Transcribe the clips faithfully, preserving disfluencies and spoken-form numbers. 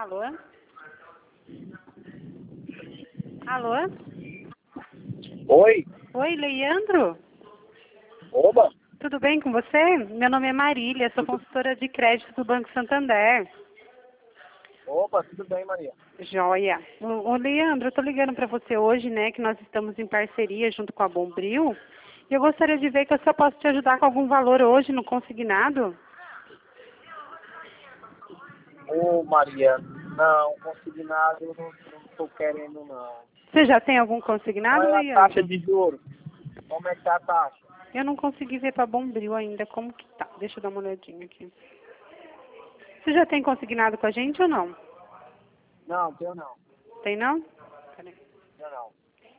Alô? Alô? Oi? Oi, Leandro? Oba! Tudo bem com você? Meu nome é Marília, sou consultora de crédito do Banco Santander. Opa, tudo bem, Maria? Joia. Ô, ô, Leandro, eu tô ligando para você hoje, né, que nós estamos em parceria junto com a Bombril. E eu gostaria de ver que eu só posso te ajudar com algum valor hoje no consignado. Ô, Maria, não, consignado eu não, não tô querendo, não. Você já tem algum Qual consignado, é a taxa Leandro? de juros? Como é que tá a taxa? Eu não consegui ver para Bombril ainda como que tá. Deixa eu dar uma olhadinha aqui. Você já tem consignado com a gente ou não? Não, tenho não. Tem não? Peraí. Tenho não.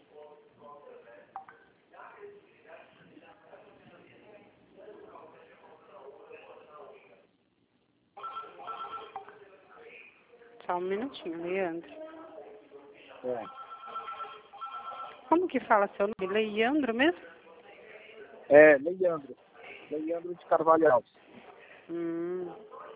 Só um minutinho, Leandro. É, Como que fala seu nome? Leandro mesmo? é Leandro. Leandro de Carvalho Alves. Hum.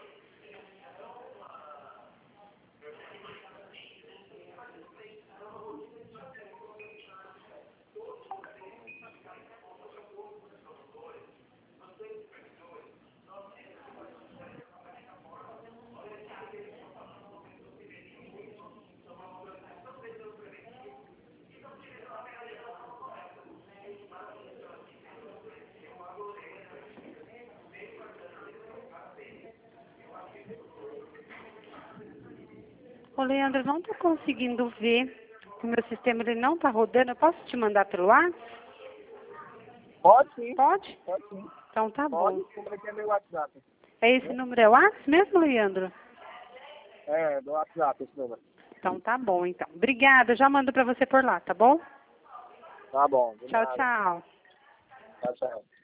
Ô, Leandro, eu não estou conseguindo ver. O meu sistema ele não está rodando. Eu posso te mandar pelo ar? Pode sim, Pode? pode sim. Então tá Pode, bom. como é que é meu WhatsApp? É esse número é o WhatsApp mesmo, Leandro? É, do WhatsApp esse número. Então tá bom, então. Obrigada, eu já mando para você por lá, tá bom? Tá bom, de Tchau, nada. tchau. Tchau, tchau.